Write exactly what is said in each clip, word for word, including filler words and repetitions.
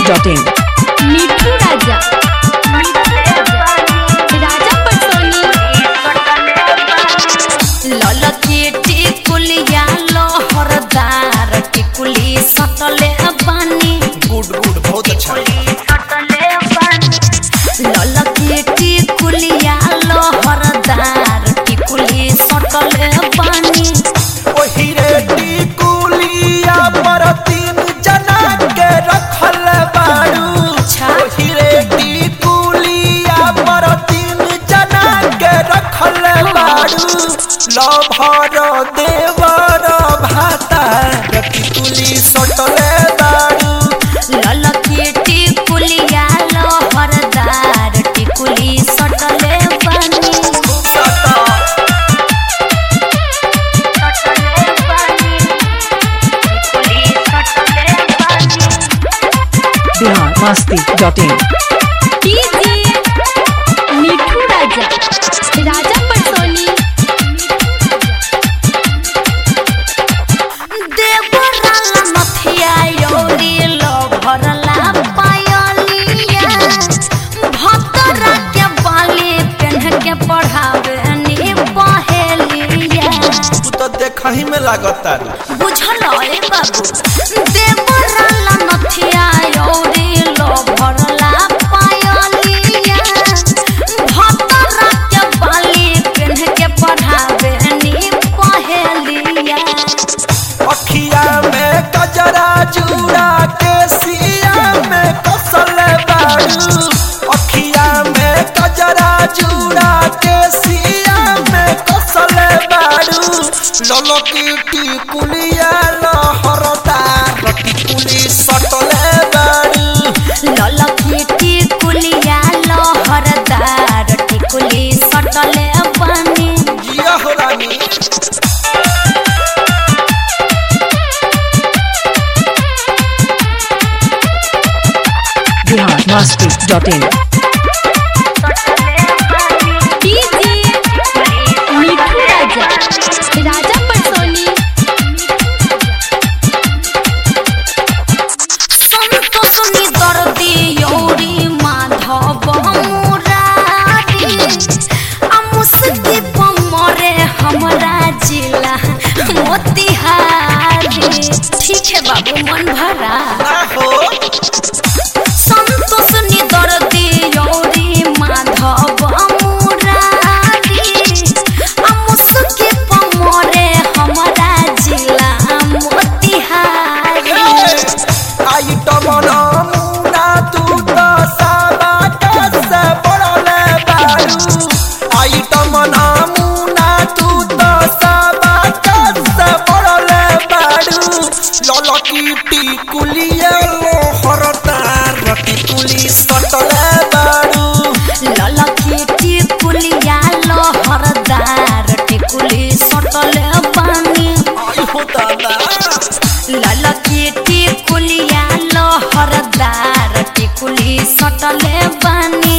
Dot in. मिठू राजा राजा पटोनी ललकी टिकुलिया लहरदार टिकुली सटले बानी। गुड गुड बहुत अच्छा। ललकी टिकुलिया लहरदार टिकुली सटले बानी। ओही रे टिकुलिया पर तीन जना के रखल बाड़ू। ओही रे टिकुलिया पर तीन जना के रखल बाड़ू। लभर देवर भाता टिकुली सटले बाड़ू। ललकी टिकुलिया लहरदार टिकुली सटले बानी। बिहार मस्ती डॉट इन। मिठू राजा राजा पटोनी देवरा मथिया योरी लभरला पायलिया। भतरा के बाली पेन्ह के पढ़ावे नी पहेलिया। तू तो देखही में लागता बुझल ए बाबू देवरा मथिया योरी लभरला पायलिया। भतरा के बाली पेन्ह के पढ़ावे नी पहेलिया। अखिया में कजरा जुड़ा के सिया में कसल बाड़ू। अखिया में कजरा जुड़ा के सिया में कसल बाड़ू। ललकी टिकुलिया लहरदार टिकुली सटले बाड़ू। ललकी टिकुलिया लहरदार टिकुली सटले बानी। जिया हो रानी। बिहार मस्ती डॉट इन। मिठू राजा राजा पटोनी संतोष नी दर्दी योरी माधव मुरारी। अमुसकी पमरे हमरा जिला मोतिहारी। ठीक है बाबू मन भरा। ना हो संतोष नी दर्दी योरी माधव मुरारी। अमुसकी पमरे हमरा जिला मोतिहारी। आइटम नमूना तू तो साबा कैसे पड़ले बाड़ू। आइटम नमूना तू तो साबा कैसे पड़ले बाड़ू। ललकी टिकुलिया लहरदार टिकुली सटले बाड़ू। ललकी टिकुलिया लहरदार टिकुली सटले बानी। आई हो दादा। ललकी टिकुलिया लहरदार टिकुली सटले बानी।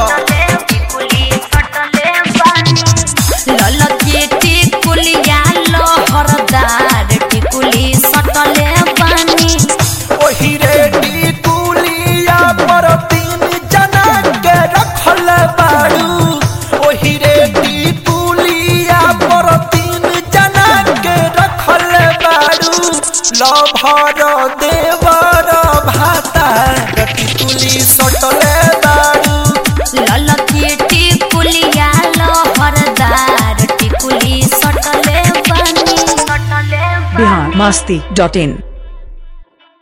ललकी टिकुलिया लहरदार टिकुली सटले बानी। ओही रे टिकुलिया पर तीन जना के रखल बाड़ू। ओही रे टिकुलिया पर तीन जना के रखल बाड़ू। लभर देवर भाता टिकुली सटले बाड़ू। ललकी टिकुलिया लहरदार टिकुली सटले बानी। बिहार मस्ती डॉट इन।